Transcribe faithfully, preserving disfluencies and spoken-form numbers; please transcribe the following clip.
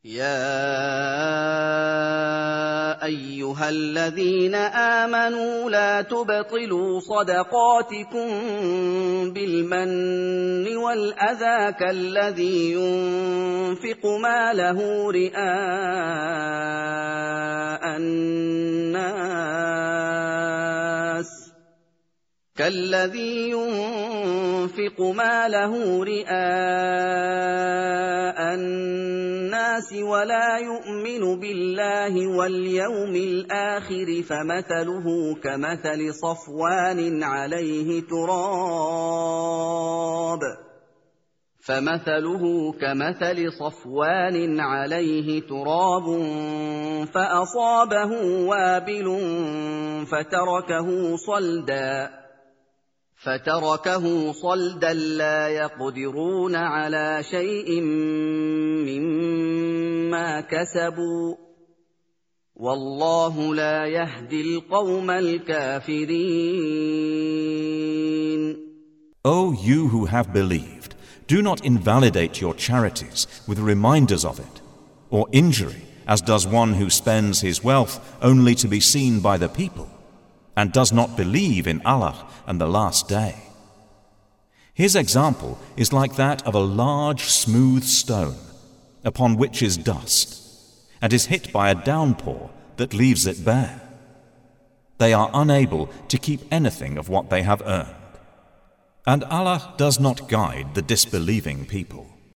يَا أَيُّهَا الَّذِينَ آمَنُوا لَا تُبْطِلُوا صَدَقَاتِكُم بِالْمَنِّ وَالْأَذَىٰ كَالَّذِي يُنفِقُ مَالَهُ رِئَاءَ النَّاسِ كالذي ينفق ماله رئاء الناس ولا يؤمن بالله واليوم الآخر فمثله كمثل صفوان عليه تراب فمثله كمثل صفوان عليه تراب فأصابه وابل فتركه صلدا فتركه صلدا لا يقدرون على شيء مما كسبوا والله لا يهدي القوم الكافرين. O you who have believed, do not invalidate your charities with reminders of it, or injury, as does one who spends his wealth only to be seen by the people, and does not believe in Allah and the Last Day. His example is like that of a large smooth stone, upon which is dust, and is hit by a downpour that leaves it bare. They are unable to keep anything of what they have earned. And Allah does not guide the disbelieving people.